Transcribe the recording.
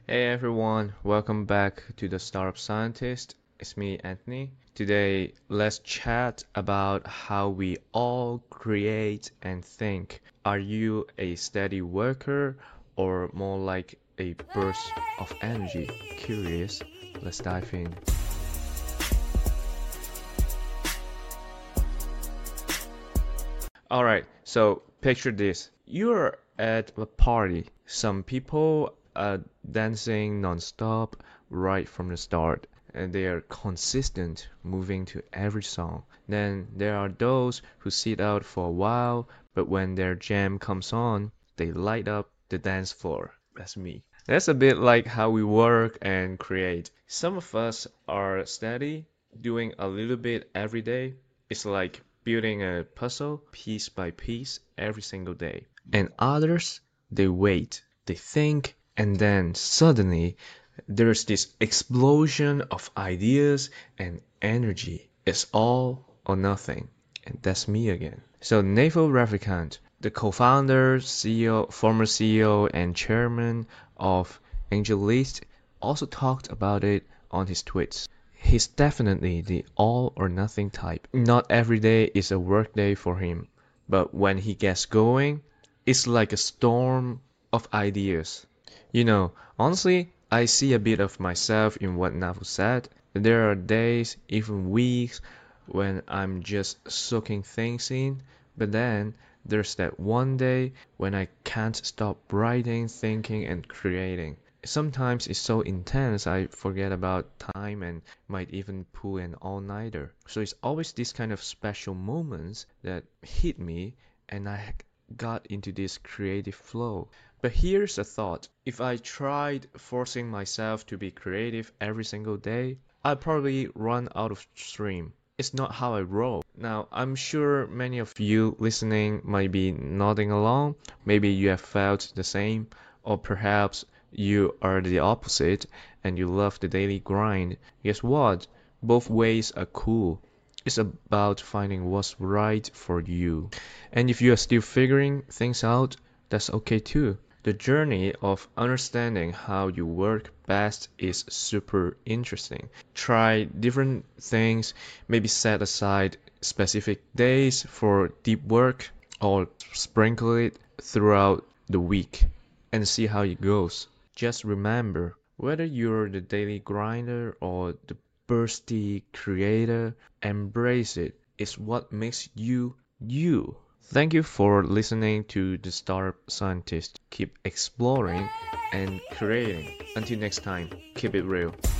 Hey everyone, welcome back to the Startup Scientist. It's me, Anthony. Today, let's chat about how we all create and think. Are you a steady worker or more like a burst of energy? Curious? Let's dive in. Alright, so picture this. You're at a party. Some people are dancing non-stop right from the start, and they are consistent, moving to every song. Then there are those who sit out for a while, but when their jam comes on, they light up the dance floor. That's me. That's a bit like how we work and create. Some of us are steady, doing a little bit every day. It's like building a puzzle piece by piece every single day. And others, they wait, they think, and then suddenly there's this explosion of ideas and energy. It's all or nothing. And that's me again. So Naval Ravikant, the co-founder, CEO, former CEO, and chairman of AngelList, also talked about it on his tweets. He's definitely the all or nothing type. Not every day is a work day for him, but when he gets going, it's like a storm of ideas. Honestly, I see a bit of myself in what Nafu said. There are days, even weeks, when I'm just soaking things in, but then there's that one day when I can't stop writing, thinking, and creating. Sometimes it's so intense I forget about time and might even pull an all-nighter. So it's always these kind of special moments that hit me and I got into this creative flow. But here's a thought. If I tried forcing myself to be creative every single day, I'd probably run out of steam. It's not how I roll. Now, I'm sure many of you listening might be nodding along. Maybe you have felt the same, or perhaps you are the opposite and you love the daily grind. Guess what? Both ways are cool. It's about finding what's right for you. And if you are still figuring things out, that's okay too. The journey of understanding how you work best is super interesting. Try different things, maybe set aside specific days for deep work or sprinkle it throughout the week and see how it goes. Just remember, whether you're the daily grinder or the bursty creator, embrace it. It's what makes you you. Thank you for listening to The Startup Scientist. Keep exploring and creating. Until next time, keep it real.